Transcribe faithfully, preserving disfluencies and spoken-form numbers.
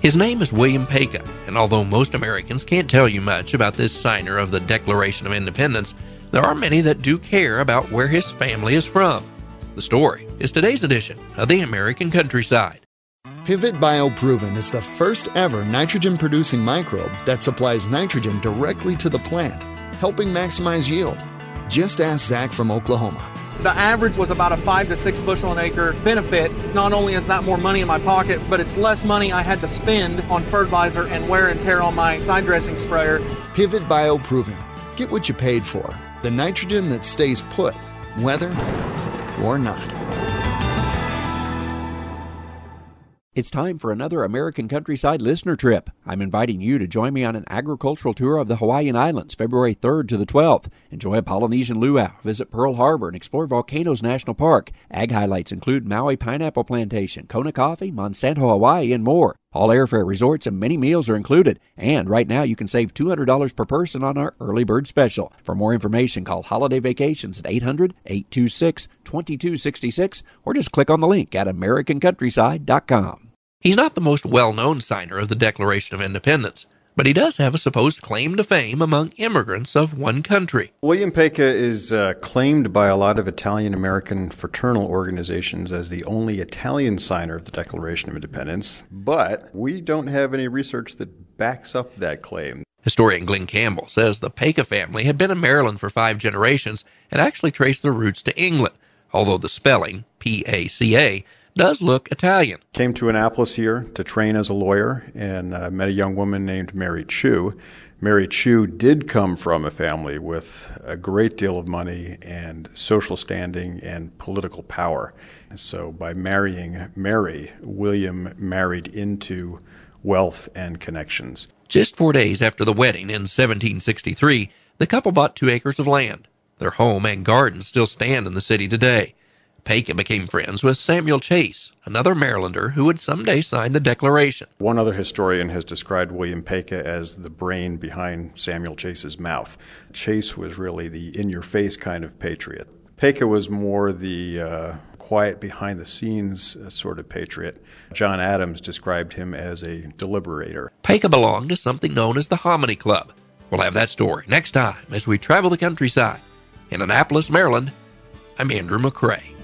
His name is William Peka, and although most Americans can't tell you much about this signer of the Declaration of Independence, there are many that do care about where his family is from. The story is today's edition of the American Countryside. Pivot BioProven is the first ever nitrogen-producing microbe that supplies nitrogen directly to the plant, helping maximize yield. Just ask Zach from Oklahoma. The average was about a five to six bushel an acre benefit. Not only is that more money in my pocket, but it's less money I had to spend on fertilizer and wear and tear on my side dressing sprayer. Pivot BioProven. Get what you paid for. The nitrogen that stays put, whether or not. It's time for another American Countryside listener trip. I'm inviting you to join me on an agricultural tour of the Hawaiian Islands, February third to the twelfth. Enjoy a Polynesian luau, visit Pearl Harbor, and explore Volcanoes National Park. Ag highlights include Maui Pineapple Plantation, Kona Coffee, Monsanto Hawaii, and more. All airfare, resorts, and many meals are included. And right now you can save two hundred dollars per person on our early bird special. For more information, call Holiday Vacations at eight hundred, eight two six, two two six six or just click on the link at american countryside dot com. He's not the most well-known signer of the Declaration of Independence, but he does have a supposed claim to fame among immigrants of one country. William Peka is uh, claimed by a lot of Italian-American fraternal organizations as the only Italian signer of the Declaration of Independence, but we don't have any research that backs up that claim. Historian Glenn Campbell says the Peka family had been in Maryland for five generations and actually traced their roots to England, although the spelling, P A C A, does look Italian. Came to Annapolis here to train as a lawyer and uh, met a young woman named Mary Chu. Mary Chu did come from a family with a great deal of money and social standing and political power. So by marrying Mary, William married into wealth and connections. Just four days after the wedding in seventeen sixty-three, the couple bought two acres of land. Their home and garden still stand in the city today. Peka became friends with Samuel Chase, another Marylander who would someday sign the Declaration. One other historian has described William Peka as the brain behind Samuel Chase's mouth. Chase was really the in-your-face kind of patriot. Peka was more the uh, quiet, behind-the-scenes uh, sort of patriot. John Adams described him as a deliberator. Peka belonged to something known as the Hominy Club. We'll have that story next time as we travel the countryside. In Annapolis, Maryland, I'm Andrew McCrae.